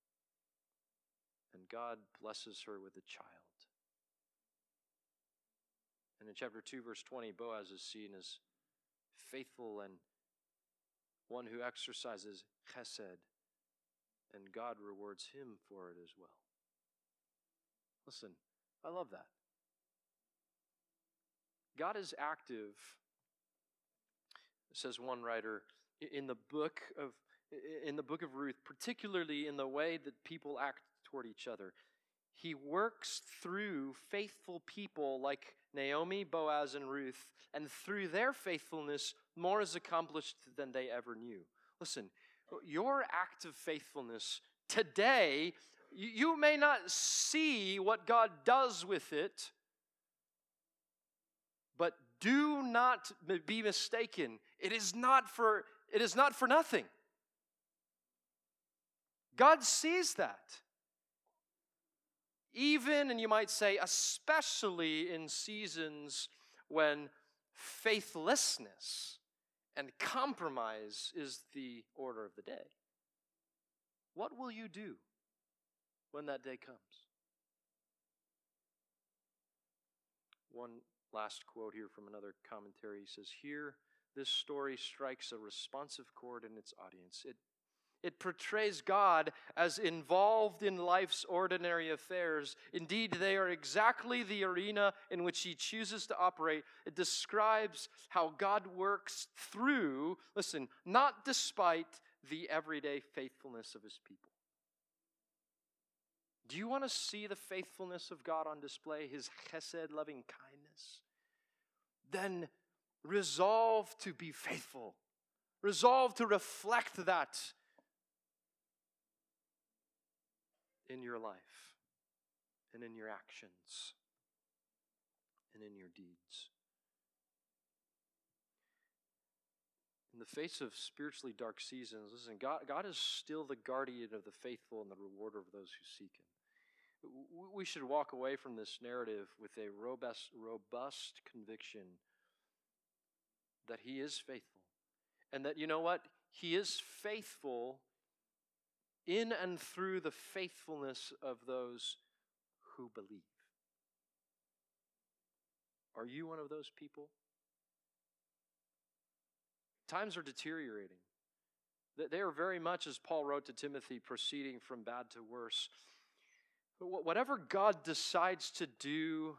And God blesses her with a child. And in chapter 2, verse 20, Boaz is seen as faithful and one who exercises chesed, and God rewards him for it as well. Listen, I love that. God is active, says one writer, in the book of Ruth, particularly in the way that people act toward each other. He works through faithful people like Naomi, Boaz, and Ruth, and through their faithfulness, more is accomplished than they ever knew. Listen, your act of faithfulness today, you may not see what God does with it, but do not be mistaken. It is not for nothing. God sees that. Even, and you might say, especially in seasons when faithlessness and compromise is the order of the day. What will you do when that day comes? One last quote here from another commentary. He says, here, this story strikes a responsive chord in its audience. It portrays God as involved in life's ordinary affairs. Indeed, they are exactly the arena in which he chooses to operate. It describes how God works through, listen, not despite the everyday faithfulness of his people. Do you want to see the faithfulness of God on display, his chesed, loving kindness? Then resolve to be faithful. Resolve to reflect that in your life, and in your actions, and in your deeds. In the face of spiritually dark seasons, listen, God is still the guardian of the faithful and the rewarder of those who seek him. We should walk away from this narrative with a robust conviction that he is faithful. And that, you know what? He is faithful in and through the faithfulness of those who believe. Are you one of those people? Times are deteriorating. They are very much, as Paul wrote to Timothy, proceeding from bad to worse. But whatever God decides to do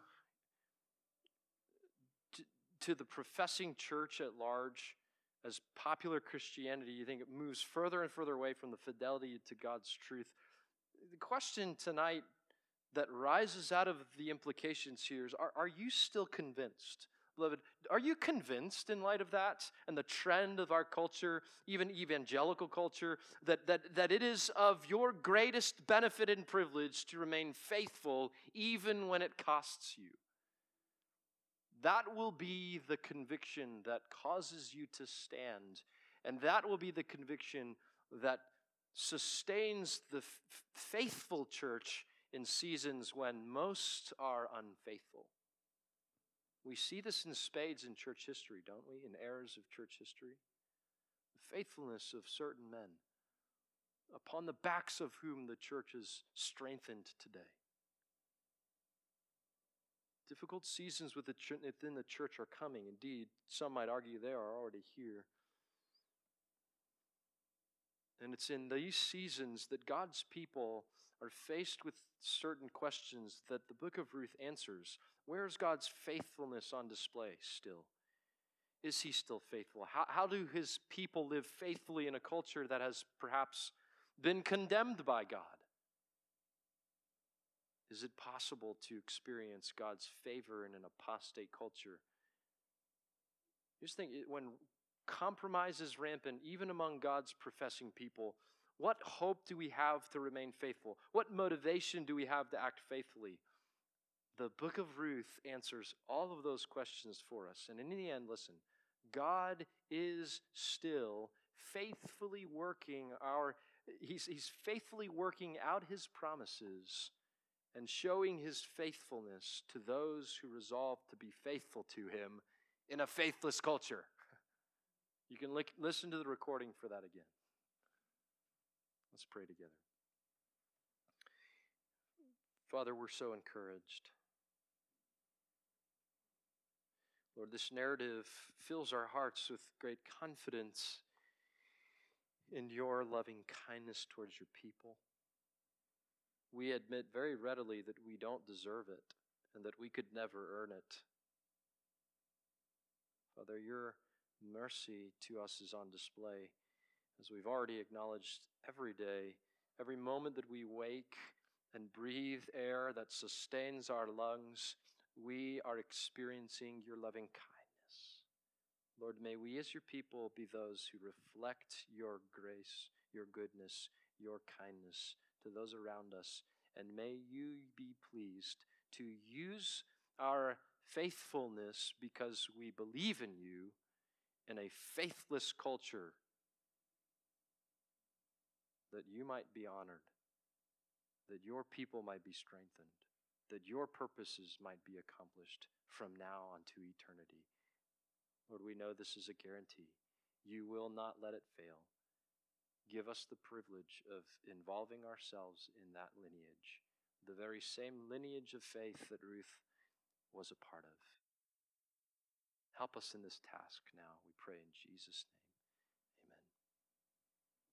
to the professing church at large, as popular Christianity, you think it moves further and further away from the fidelity to God's truth. The question tonight that rises out of the implications here is, are you still convinced? Beloved, are you convinced in light of that and the trend of our culture, even evangelical culture, that it is of your greatest benefit and privilege to remain faithful even when it costs you? That will be the conviction that causes you to stand. And that will be the conviction that sustains the faithful church in seasons when most are unfaithful. We see this in spades in church history, don't we? In eras of church history. The faithfulness of certain men, upon the backs of whom the church is strengthened today. Difficult seasons within the church are coming. Indeed, some might argue they are already here. And it's in these seasons that God's people are faced with certain questions that the book of Ruth answers. Where is God's faithfulness on display still? Is he still faithful? How do his people live faithfully in a culture that has perhaps been condemned by God? Is it possible to experience God's favor in an apostate culture? Just think, when compromise is rampant, even among God's professing people, what hope do we have to remain faithful? What motivation do we have to act faithfully? The book of Ruth answers all of those questions for us. And in the end, listen, God is still faithfully working He's faithfully working out his promises and showing his faithfulness to those who resolve to be faithful to him in a faithless culture. You can listen to the recording for that again. Let's pray together. Father, we're so encouraged. Lord, this narrative fills our hearts with great confidence in your loving kindness towards your people. We admit very readily that we don't deserve it and that we could never earn it. Father, your mercy to us is on display, as we've already acknowledged every day, every moment that we wake and breathe air that sustains our lungs, we are experiencing your loving kindness. Lord, may we as your people be those who reflect your grace, your goodness, your kindness to those around us, and may you be pleased to use our faithfulness because we believe in you in a faithless culture, that you might be honored, that your people might be strengthened, that your purposes might be accomplished from now unto eternity. Lord, we know this is a guarantee. You will not let it fail. Give us the privilege of involving ourselves in that lineage, the very same lineage of faith that Ruth was a part of. Help us in this task now, we pray in Jesus' name.